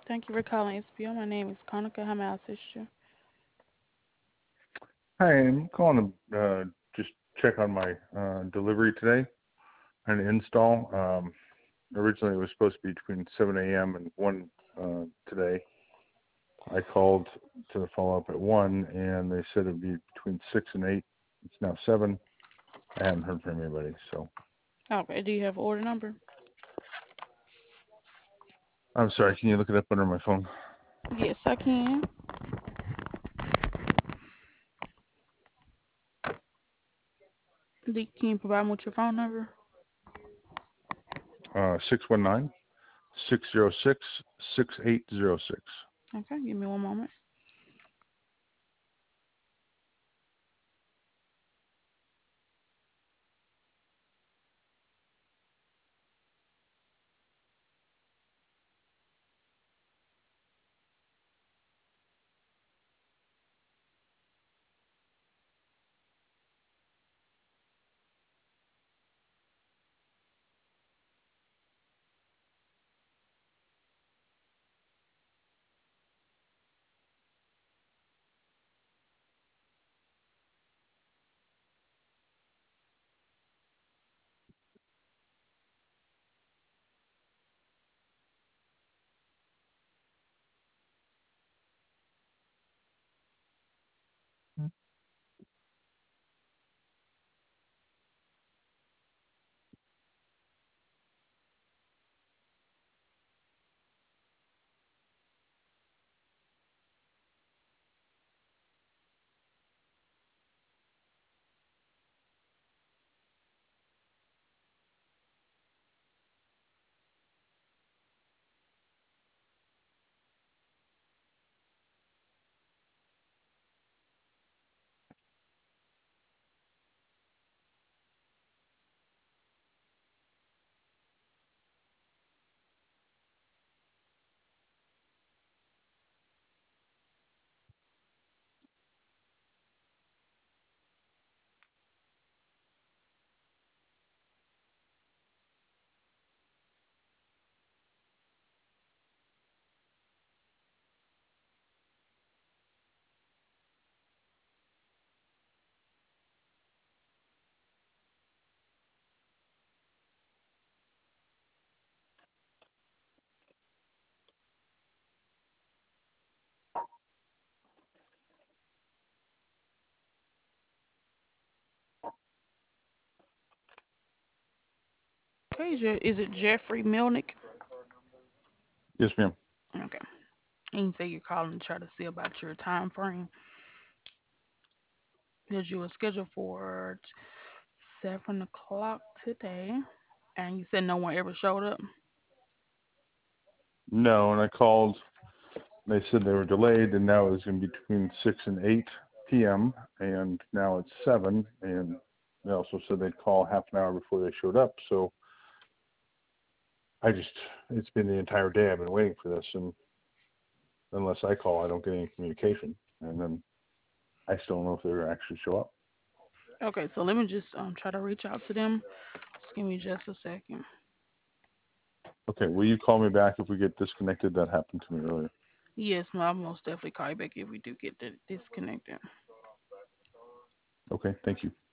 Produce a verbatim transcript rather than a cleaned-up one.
Thank you for calling S P O. My name is Konica. How may I assist you? Hi, I'm calling to uh, just check on my uh, delivery today and install. Um, originally, it was supposed to be between seven a m and one uh, today. I called to follow up at one, and they said it would be between six and eight. It's now seven. I haven't heard from anybody, so Okay. Do you have order number? I'm sorry. Can you look it up under my phone? Yes, I can. Do, can you provide me with your phone number? Uh, six one nine, six zero six, six eight zero six. Okay. Give me one moment. Okay. Is, your, is it Jeffrey Milnick? Yes, ma'am. Okay. And you say you're calling to try to see about your time frame because you were scheduled for seven o'clock today, and you said no one ever showed up. No, and I called. They said they were delayed, and now it's going to be between six and eight p m. And now it's seven, and they also said they'd call half an hour before they showed up. So I just, it's been the entire day I've been waiting for this, and unless I call, I don't get any communication, and then I still don't know if they're actually show up. Okay. So let me just um try to reach out to them. Just give me just a second. Okay, will you call me back if we get disconnected? That happened to me earlier. Yes, no, I'll most definitely call you back if we do get di- disconnected. Okay, thank you.